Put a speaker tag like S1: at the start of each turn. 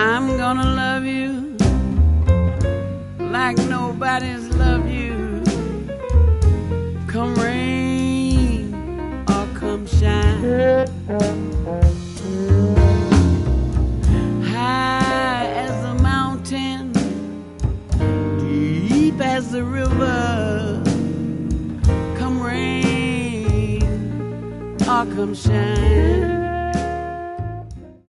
S1: I'm gonna love you like nobody's loved you. Come rain or come shine. High as the mountain, deep as the river. Come rain or come shine.